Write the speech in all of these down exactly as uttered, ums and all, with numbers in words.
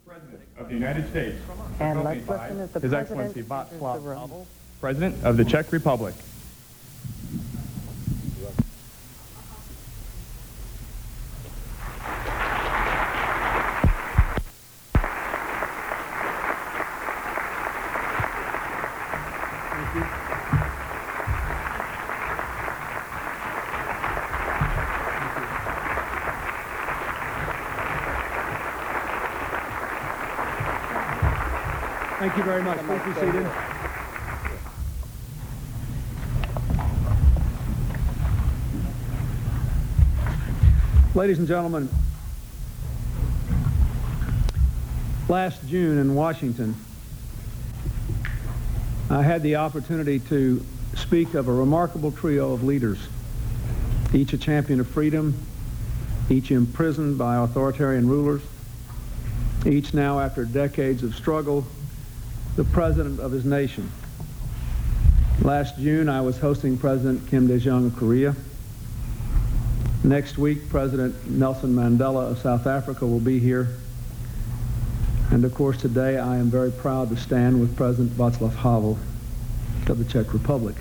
President of the United States, And let's listen as the His President Excellency enters Václav the room. Havel, President of the Czech Republic. Thank you very much. Please be seated. Ladies and gentlemen, last June in Washington, I had the opportunity to speak of a remarkable trio of leaders, each a champion of freedom, each imprisoned by authoritarian rulers, each now, after decades of struggle, the president of his nation. Last June, I was hosting President Kim Dae-jung of Korea. Next week, President Nelson Mandela of South Africa will be here. And of course, today, I am very proud to stand with President Václav Havel of the Czech Republic.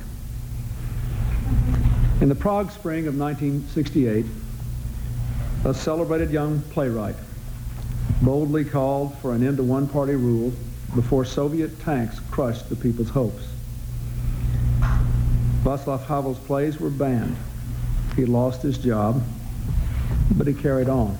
In the Prague spring of nineteen sixty-eight, a celebrated young playwright boldly called for an end to one-party rule before Soviet tanks crushed the people's hopes. Václav Havel's plays were banned. He lost his job, but he carried on.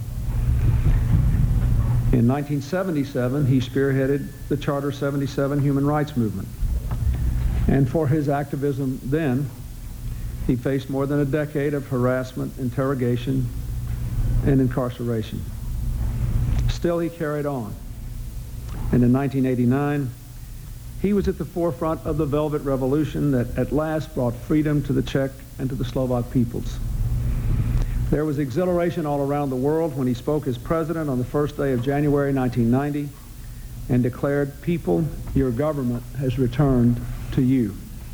In nineteen seventy-seven, he spearheaded the Charter seventy-seven human rights movement. And for his activism then, he faced more than a decade of harassment, interrogation, and incarceration. Still, he carried on. And in nineteen eighty-nine, he was at the forefront of the Velvet Revolution that at last brought freedom to the Czech and to the Slovak peoples. There was exhilaration all around the world when he spoke as president on the first day of January nineteen ninety and declared, "People, your government has returned to you."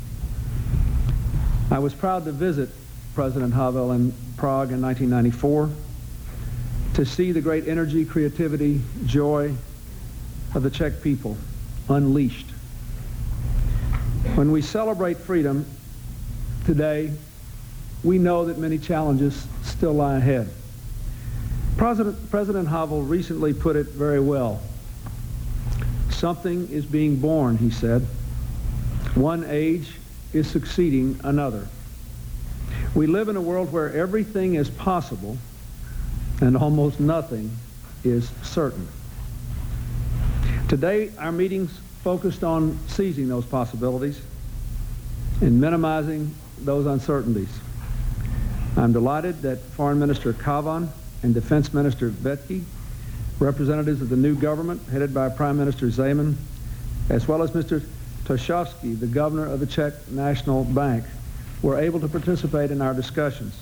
I was proud to visit President Havel in Prague in nineteen ninety-four to see the great energy, creativity, joy of the Czech people unleashed. When we celebrate freedom today, we know that many challenges still lie ahead. President, President Havel recently put it very well. Something is being born, he said. One age is succeeding another. We live in a world where everything is possible and almost nothing is certain. Today, our meetings focused on seizing those possibilities and minimizing those uncertainties. I'm delighted that Foreign Minister Kavan and Defense Minister Vetke, representatives of the new government headed by Prime Minister Zeman, as well as Mister Tošovský, the governor of the Czech National Bank, were able to participate in our discussions.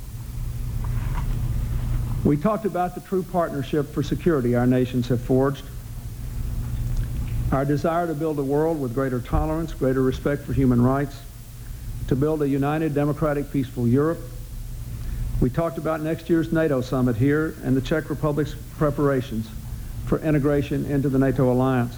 We talked about the true partnership for security our nations have forged, our desire to build a world with greater tolerance, greater respect for human rights, to build a united, democratic, peaceful Europe. We talked about next year's NATO summit here and the Czech Republic's preparations for integration into the NATO alliance.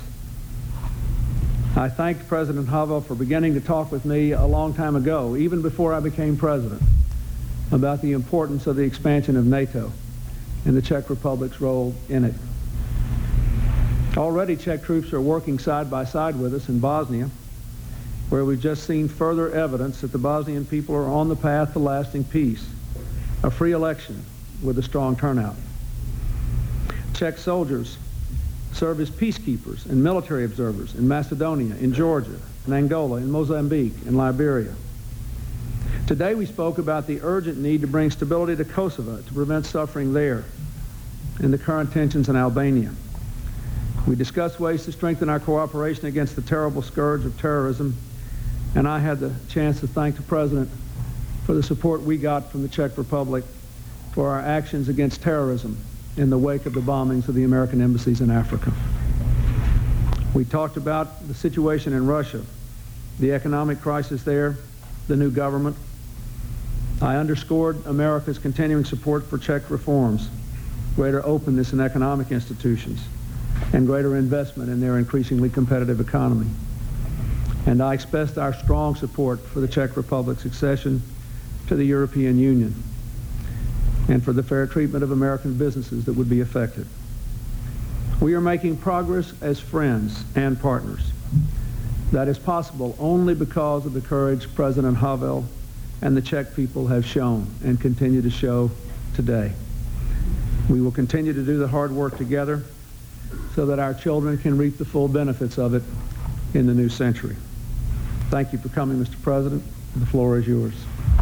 I thanked President Havel for beginning to talk with me a long time ago, even before I became president, about the importance of the expansion of NATO and the Czech Republic's role in it. Already, Czech troops are working side by side with us in Bosnia, where we've just seen further evidence that the Bosnian people are on the path to lasting peace, a free election with a strong turnout. Czech soldiers serve as peacekeepers and military observers in Macedonia, in Georgia, in Angola, in Mozambique, in Liberia. Today we spoke about the urgent need to bring stability to Kosovo to prevent suffering there and the current tensions in Albania. We discussed ways to strengthen our cooperation against the terrible scourge of terrorism, and I had the chance to thank the President for the support we got from the Czech Republic for our actions against terrorism in the wake of the bombings of the American embassies in Africa. We talked about the situation in Russia, the economic crisis there, the new government. I underscored America's continuing support for Czech reforms, greater openness in economic institutions, and greater investment in their increasingly competitive economy. And I expressed our strong support for the Czech Republic's accession to the European Union and for the fair treatment of American businesses that would be affected. We are making progress as friends and partners. That is possible only because of the courage President Havel and the Czech people have shown and continue to show today. We will continue to do the hard work together so that our children can reap the full benefits of it in the new century. Thank you for coming, Mister President. The floor is yours.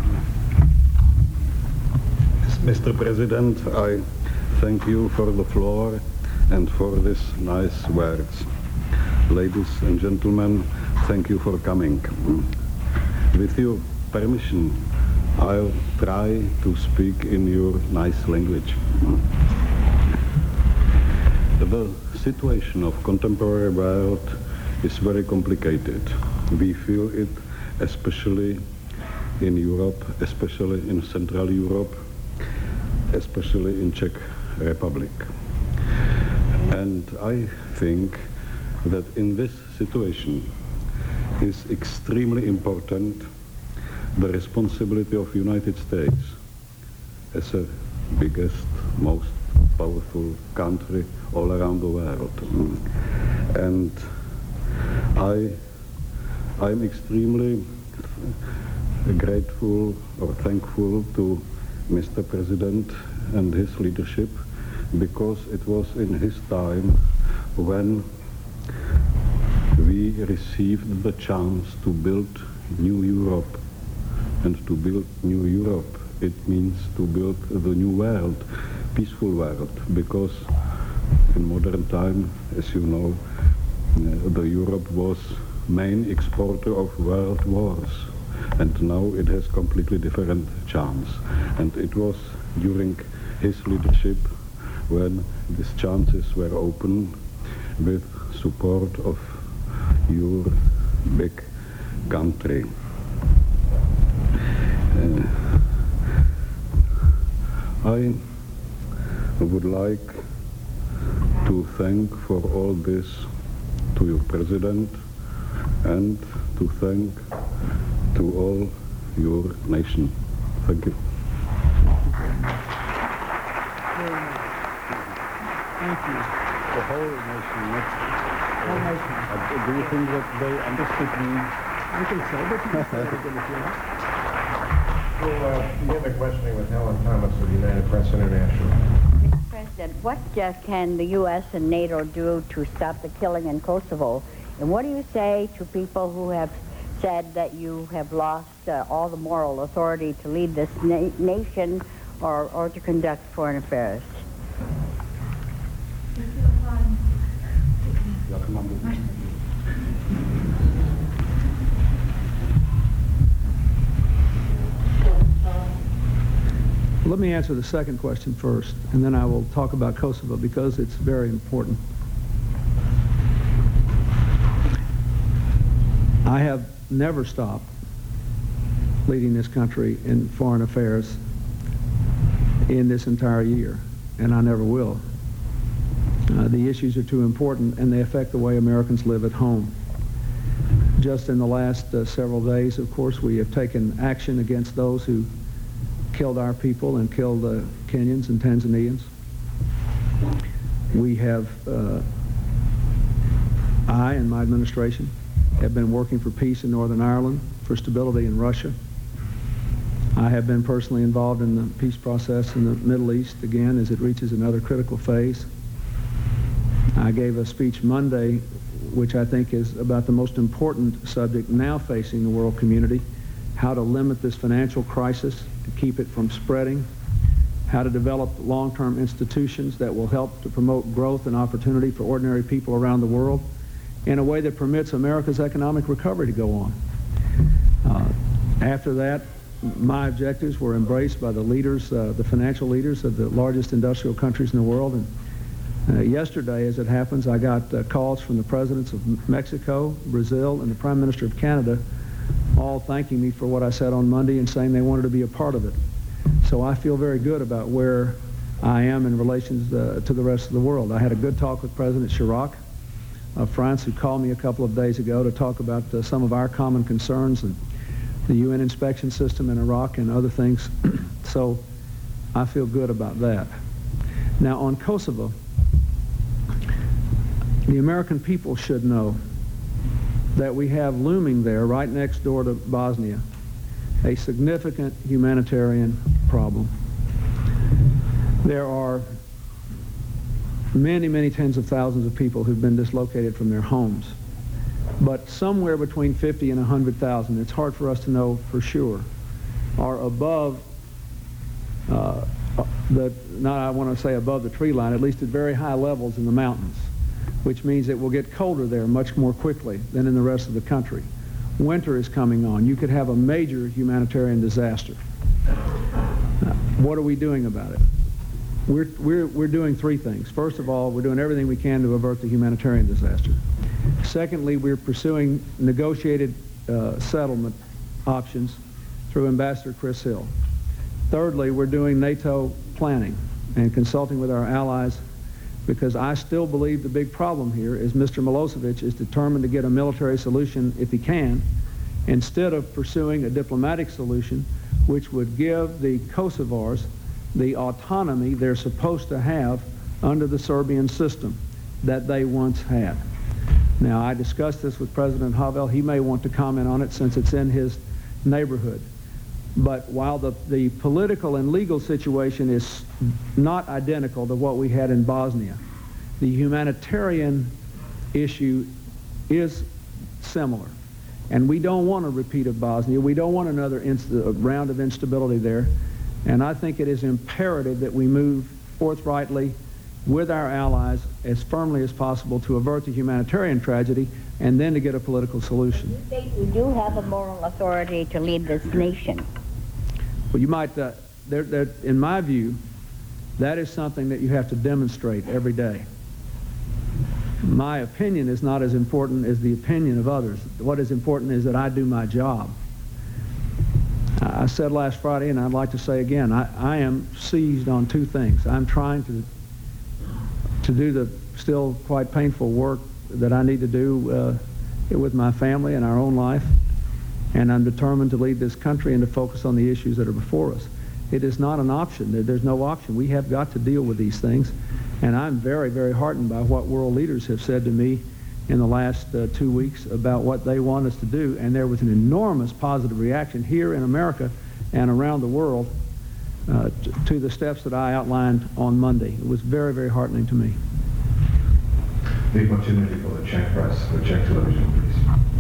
Mister President, I thank you for the floor and for these nice words. Ladies and gentlemen, thank you for coming. With your permission, I'll try to speak in your nice language. The situation of contemporary world is very complicated. We feel it especially in Europe, especially in Central Europe, especially in Czech Republic. And I think that in this situation is extremely important the responsibility of United States as a biggest, most powerful country all around the world. And I, I'm extremely grateful or thankful to Mister President and his leadership, because it was in his time when we received the chance to build new Europe. And to build new Europe, it means to build the new world, peaceful world, because in modern time, as you know, uh, the Europe was main exporter of world wars, and now it has completely different chance. And it was during his leadership when these chances were open with support of your big country. Uh, I would like to thank for all this to your President and to thank to all your nation. Thank you. Thank you. The whole nation. Not, Whole nation. uh, do you think that they understood me? I think so, but you can say it again if you like. We'll uh, begin the questioning with Helen Thomas of United Press International. Mister President, what uh, can the U S and NATO do to stop the killing in Kosovo? And what do you say to people who have said that you have lost uh, all the moral authority to lead this na- nation or, or to conduct foreign affairs? Let me answer the second question first, and then I will talk about Kosovo because it's very important. I have never stopped leading this country in foreign affairs in this entire year, and I never will. Uh, the issues are too important, and they affect the way Americans live at home. Just in the last uh, several days, of course, we have taken action against those who killed our people and killed the uh, Kenyans and Tanzanians. We have, uh, I and my administration have been working for peace in Northern Ireland, for stability in Russia. I have been personally involved in the peace process in the Middle East, again, as it reaches another critical phase. I gave a speech Monday, which I think is about the most important subject now facing the world community, how to limit this financial crisis and keep it from spreading, how to develop long-term institutions that will help to promote growth and opportunity for ordinary people around the world in a way that permits America's economic recovery to go on. Uh, after that, my objectives were embraced by the leaders, uh, the financial leaders of the largest industrial countries in the world. And uh, yesterday, as it happens, I got uh, calls from the presidents of Mexico, Brazil, and the Prime Minister of Canada, all thanking me for what I said on Monday and saying they wanted to be a part of it. So I feel very good about where I am in relations uh, to the rest of the world. I had a good talk with President Chirac of France, who called me a couple of days ago to talk about uh, some of our common concerns and the U N inspection system in Iraq and other things. So I feel good about that. Now, on Kosovo, the American people should know that we have looming there, right next door to Bosnia, a significant humanitarian problem. There are many, many tens of thousands of people who've been dislocated from their homes, but somewhere between fifty and one hundred thousand, it's hard for us to know for sure, are above uh, the, not I want to say above the tree line, at least at very high levels in the mountains, which means it will get colder there much more quickly than in the rest of the country. Winter is coming on. You could have a major humanitarian disaster. Now, what are we doing about it? We're, we're, we're doing three things. First of all, we're doing everything we can to avert the humanitarian disaster. Secondly, we're pursuing negotiated uh, settlement options through Ambassador Chris Hill. Thirdly, we're doing NATO planning and consulting with our allies, because I still believe the big problem here is Mister Milosevic is determined to get a military solution if he can, instead of pursuing a diplomatic solution which would give the Kosovars the autonomy they're supposed to have under the Serbian system that they once had. Now, I discussed this with President Havel. He may want to comment on it since it's in his neighborhood. But while the, the political and legal situation is not identical to what we had in Bosnia, the humanitarian issue is similar. And we don't want a repeat of Bosnia. We don't want another inst- round of instability there. And I think it is imperative that we move forthrightly with our allies as firmly as possible to avert the humanitarian tragedy and then to get a political solution. You state we do have a moral authority to lead this nation. Well, you might, uh, there, there, in my view, that is something that you have to demonstrate every day. My opinion is not as important as the opinion of others. What is important is that I do my job. I said last Friday, and I'd like to say again, I, I am seized on two things. I'm trying to to do the still quite painful work that I need to do uh, with my family and our own life, and I'm determined to lead this country and to focus on the issues that are before us. It is not an option. There, there's no option. We have got to deal with these things, and I'm very, very heartened by what world leaders have said to me in the last uh, two weeks about what they want us to do, and there was an enormous positive reaction here in America and around the world uh, t- to the steps that I outlined on Monday. It was very, very heartening to me. The opportunity for the Czech press, the Czech television, please.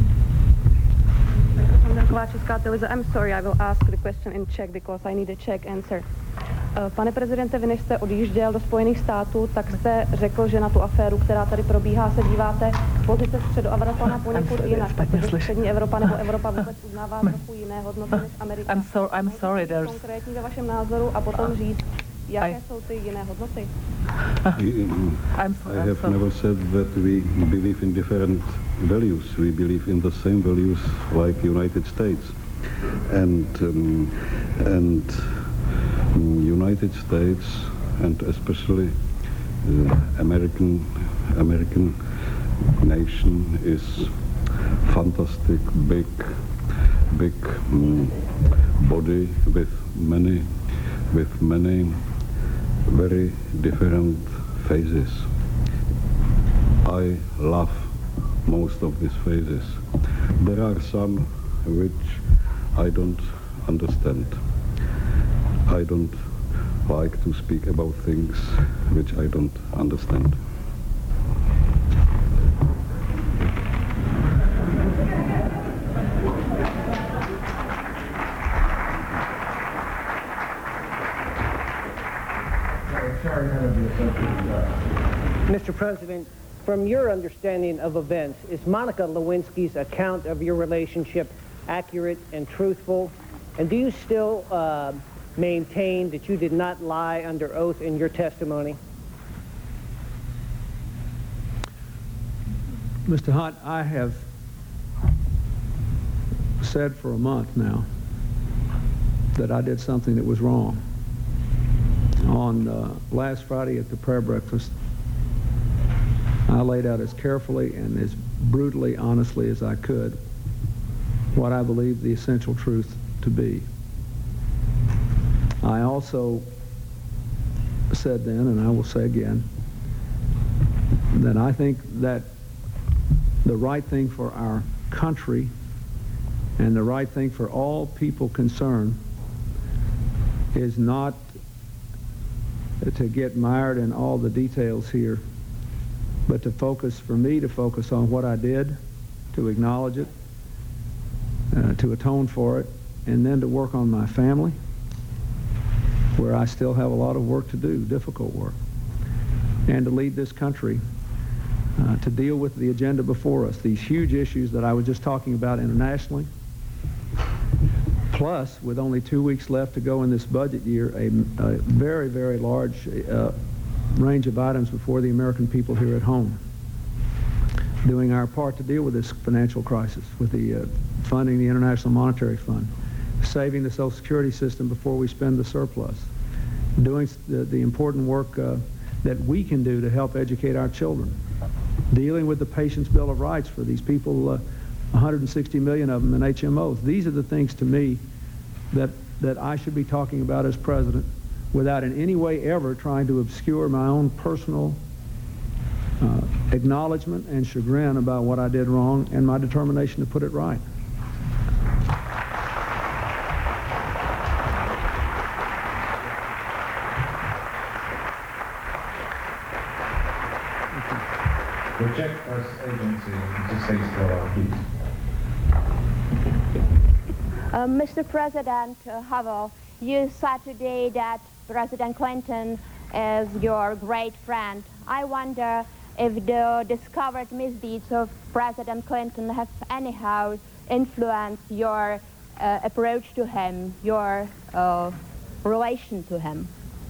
I'm sorry, I will ask the question in Czech because I need a Czech answer. Pane prezidente, vy než jste odjížděl do Spojených států, tak jste řekl, že na tu aféru, která tady probíhá, se díváte pozice středoevropana poněkud jinak, protože střední Evropa nebo Evropa vůbec uznává trochu jiné hodnoty než Amerika. I'm, so, I'm sorry, there's... Konkrétně ve vašem názoru a potom říct, jaké I... jsou ty jiné hodnoty? I'm sorry, I have never said that we believe in different values. We believe in the same values like United States. And, um, and United States, and especially the American American nation, is fantastic, big, big um, body with many, with many very different phases. I love most of these phases. There are some which I don't understand. I don't like to speak about things which I don't understand. Mister President, from your understanding of events, is Monica Lewinsky's account of your relationship accurate and truthful? And do you still uh, maintain that you did not lie under oath in your testimony? Mister Hunt, I have said for a month now that I did something that was wrong. On uh, last Friday at the prayer breakfast, I laid out as carefully and as brutally honestly as I could what I believe the essential truth to be. I also said then, and I will say again, that I think that the right thing for our country and the right thing for all people concerned is not to get mired in all the details here, but to focus, for me, to focus on what I did, to acknowledge it, uh, to atone for it, and then to work on my family, where I still have a lot of work to do, difficult work, and to lead this country uh, to deal with the agenda before us, these huge issues that I was just talking about internationally, plus, with only two weeks left to go in this budget year, a, a very, very large uh, range of items before the American people here at home, doing our part to deal with this financial crisis, with the uh, funding the International Monetary Fund, saving the Social Security system before we spend the surplus, doing the, the important work uh, that we can do to help educate our children, dealing with the Patients' Bill of Rights for these people, uh, one hundred sixty million of them in H M Os. These are the things to me that, that I should be talking about as president without in any way ever trying to obscure my own personal uh, acknowledgement and chagrin about what I did wrong and my determination to put it right. The Czech press agency just says so, please. Uh, Mister President uh, Havel, you said today that President Clinton is your great friend. I wonder if the discovered misdeeds of President Clinton have anyhow influenced your uh, approach to him, your uh, relation to him.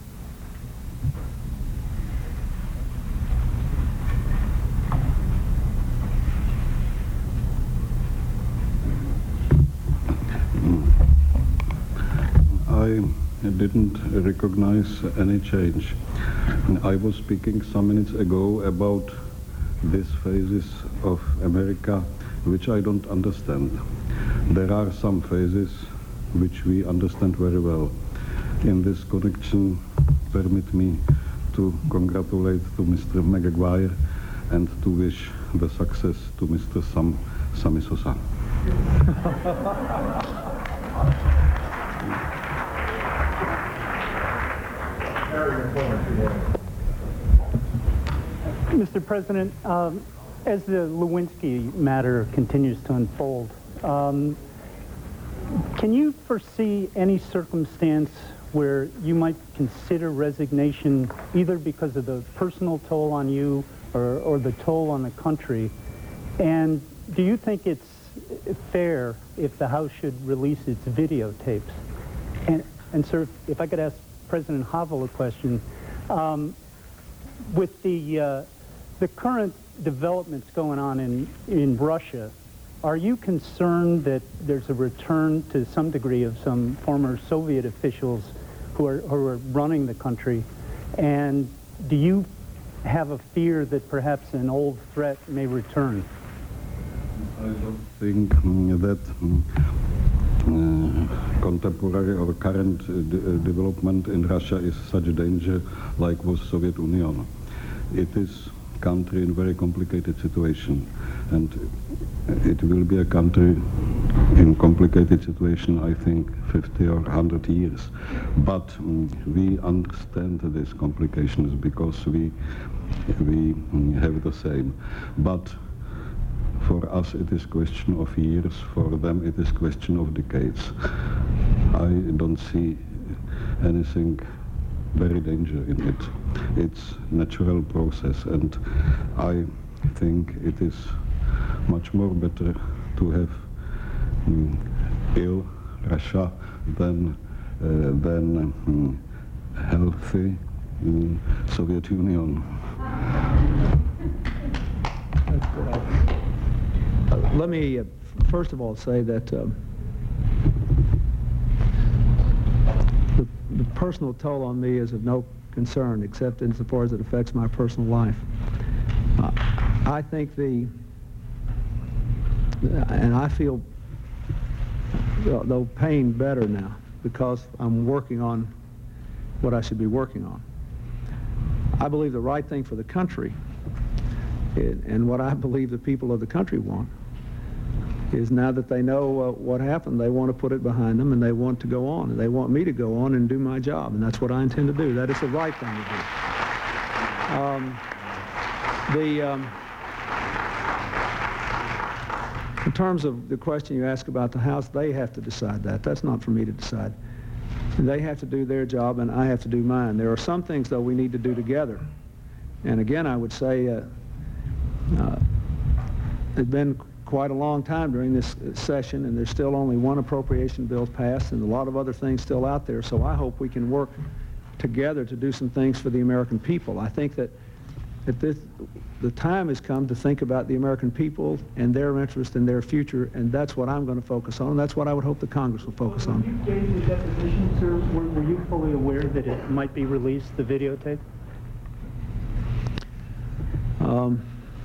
I didn't recognize any change. I was speaking some minutes ago about these phases of America which I don't understand. There are some phases which we understand very well. In this connection, permit me to congratulate to Mister McGuire and to wish the success to Mister Sam Sammy Sosa. Mister President, um, as the Lewinsky matter continues to unfold, um, can you foresee any circumstance where you might consider resignation either because of the personal toll on you or, or the toll on the country? And do you think it's fair if the House should release its videotapes? And, and sir, if I could ask President Havel a question. Um, with the uh, the current developments going on in, in Russia, are you concerned that there's a return to some degree of some former Soviet officials who are, who are running the country? And do you have a fear that perhaps an old threat may return? I don't think um, that um, uh, contemporary or current uh, de uh, development in Russia is such a danger like was Soviet Union. It is a country in very complicated situation, and it will be a country in complicated situation, I think, fifty or one hundred years. But um, we understand these complications because we, we um, have the same. But for us it is question of years, for them it is question of decades. I don't see anything very danger in it. It's natural process, and I think it is much more better to have um, ill Russia than, uh, than um, healthy um, Soviet Union. Uh, let me uh, first of all say that uh, the, the personal toll on me is of no concern, except insofar as it affects my personal life. Uh, I think the, and I feel though pain better now because I'm working on what I should be working on. I believe the right thing for the country, it, and what I believe the people of the country want, is now that they know uh, what happened, they want to put it behind them and they want to go on. And they want me to go on and do my job, and that's what I intend to do. That is the right thing to do. Um, the, um, in terms of the question you asked about the House, they have to decide that. That's not for me to decide. They have to do their job, and I have to do mine. There are some things, though, we need to do together. And again, I would say uh, uh, it's been quite a long time during this session, and there's still only one appropriation bill passed and a lot of other things still out there. So I hope we can work together to do some things for the American people. I think that, that this, the time has come to think about the American people and their interest in their future, and that's what I'm going to focus on. That's what I would hope the Congress will focus on. When you gave the deposition, sir, were, were you fully aware that it might be released, the videotape? Um,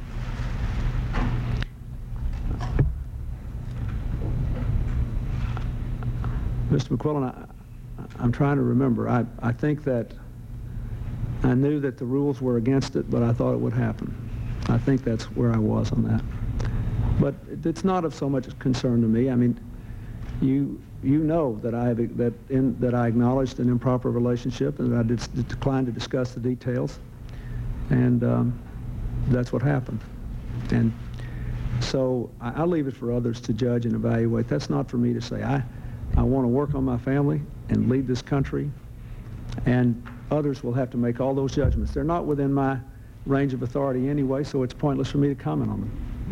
Mister McQuillan, I, I'm trying to remember. I, I think that I knew that the rules were against it, but I thought it would happen. I think that's where I was on that. But it's not of so much concern to me. I mean, you you know that I have, that in that I acknowledged an improper relationship and that I did, declined to discuss the details, and um, that's what happened. And so I, I'll leave it for others to judge and evaluate. That's not for me to say. I. I want to work on my family and lead this country, and others will have to make all those judgments. They're not within my range of authority anyway, so it's pointless for me to comment on them.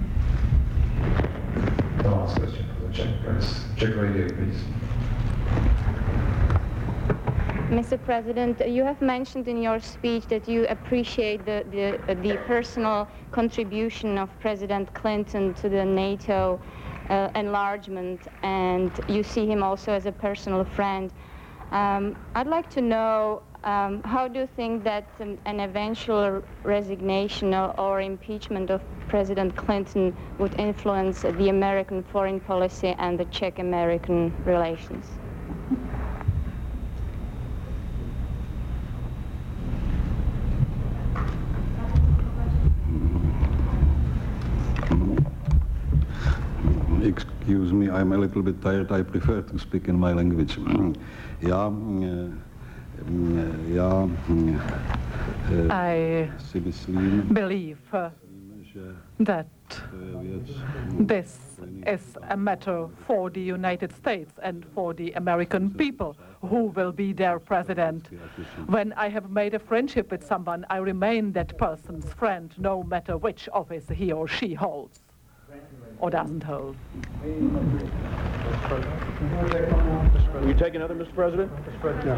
The last question for the Czech press. Czech radio, please. Mister President, you have mentioned in your speech that you appreciate the, the, uh, the personal contribution of President Clinton to the NATO Uh, enlargement, and you see him also as a personal friend. Um, I'd like to know, um, how do you think that um, an eventual resignation or, or impeachment of President Clinton would influence the American foreign policy and the Czech-American relations? Excuse me, I'm a little bit tired. I prefer to speak in my language. Já, já si myslím, believe uh, that this is a matter for the United States and for the American people, who will be their president. When I have made a friendship with someone, I remain that person's friend, no matter which office he or she holds or doesn't hold. Will you take another, Mister President? No.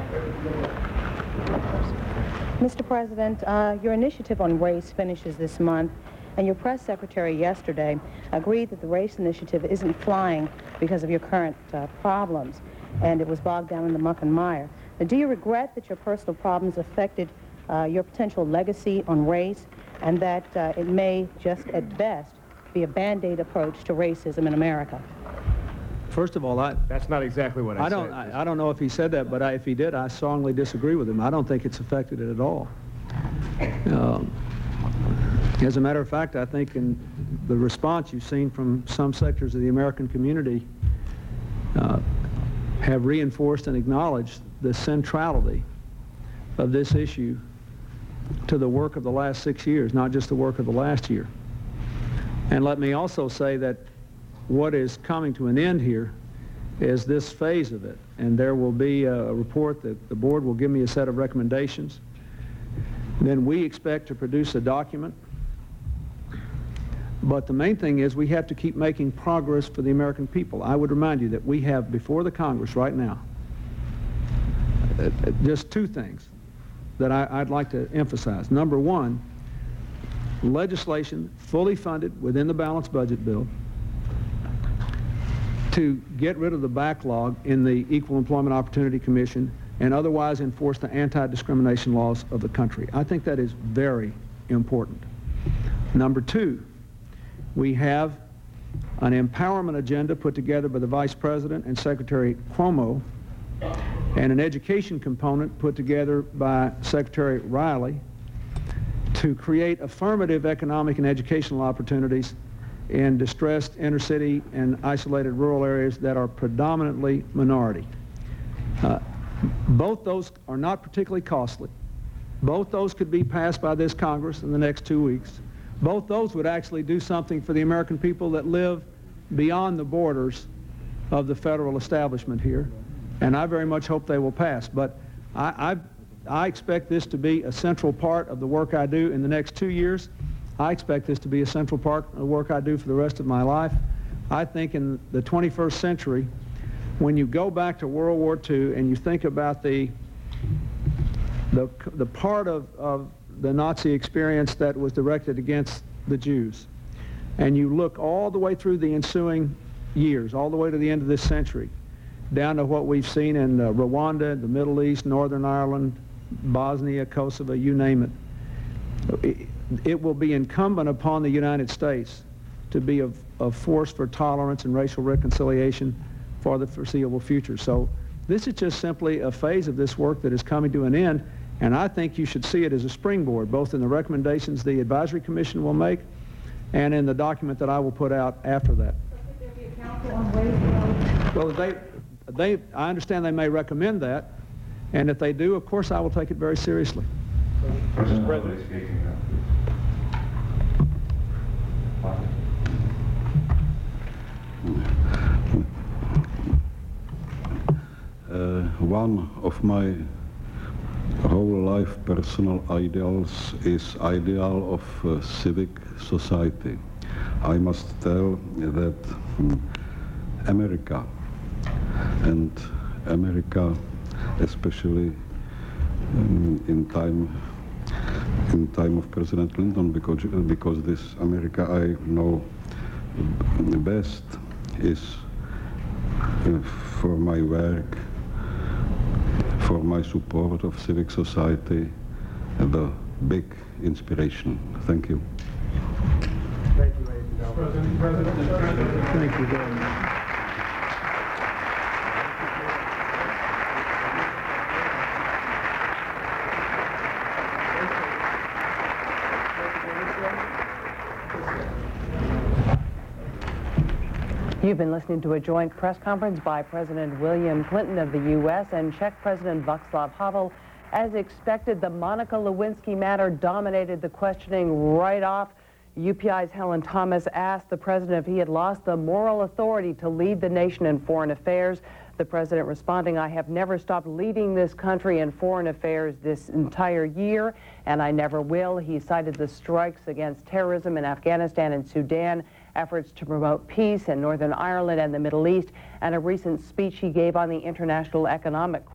Mister President, uh, your initiative on race finishes this month, and your press secretary yesterday agreed that the race initiative isn't flying because of your current uh, problems, and it was bogged down in the muck and mire. Now, do you regret that your personal problems affected uh, your potential legacy on race, and that uh, it may just at best be a Band-Aid approach to racism in America? First of all, I... That's not exactly what I, I don't, said. I, I don't know if he said that, but I, if he did, I strongly disagree with him. I don't think it's affected it at all. Um, as a matter of fact, I think in the response you've seen from some sectors of the American community uh, have reinforced and acknowledged the centrality of this issue to the work of the last six years, not just the work of the last year. And let me also say that what is coming to an end here is this phase of it. And there will be a report that the board will give me a set of recommendations. Then we expect to produce a document. But the main thing is we have to keep making progress for the American people. I would remind you that we have before the Congress right now uh, just two things that I, I'd like to emphasize. Number one, legislation fully funded within the balanced budget bill to get rid of the backlog in the Equal Employment Opportunity Commission and otherwise enforce the anti-discrimination laws of the country. I think that is very important. Number two, we have an empowerment agenda put together by the Vice President and Secretary Cuomo, and an education component put together by Secretary Riley to create affirmative economic and educational opportunities in distressed inner-city and isolated rural areas that are predominantly minority. Uh, both those are not particularly costly. Both those could be passed by this Congress in the next two weeks. Both those would actually do something for the American people that live beyond the borders of the federal establishment here, and I very much hope they will pass. But I, I, I expect this to be a central part of the work I do in the next two years. I expect this to be a central part of the work I do for the rest of my life. I think in the twenty-first century, when you go back to World War Two and you think about the, the, the part of, of the Nazi experience that was directed against the Jews, and you look all the way through the ensuing years, all the way to the end of this century, down to what we've seen in uh, Rwanda, the Middle East, Northern Ireland, Bosnia, Kosovo, you name it, it, it will be incumbent upon the United States to be a, a force for tolerance and racial reconciliation for the foreseeable future. So this is just simply a phase of this work that is coming to an end, and I think you should see it as a springboard, both in the recommendations the Advisory Commission will make and in the document that I will put out after that. Well, they, they, I understand they may recommend that, and if they do, of course, I will take it very seriously. President President speaking now. Uh, one of my whole life personal ideals is ideal of uh, civic society. I must tell that um, America and America, especially um, in time in time of President Clinton, because because this America I know best is uh, for my work, for my support of civic society, the big inspiration. Thank you. Thank you, ladies and gentlemen. President, President. Thank you very much. You've been listening to a joint press conference by President William Clinton of the U S and Czech President Václav Havel. As expected, the Monica Lewinsky matter dominated the questioning right off. U P I's Helen Thomas asked the president if he had lost the moral authority to lead the nation in foreign affairs. The president responding, "I have never stopped leading this country in foreign affairs this entire year, and I never will." He cited the strikes against terrorism in Afghanistan and Sudan, efforts to promote peace in Northern Ireland and the Middle East, and a recent speech he gave on the international economic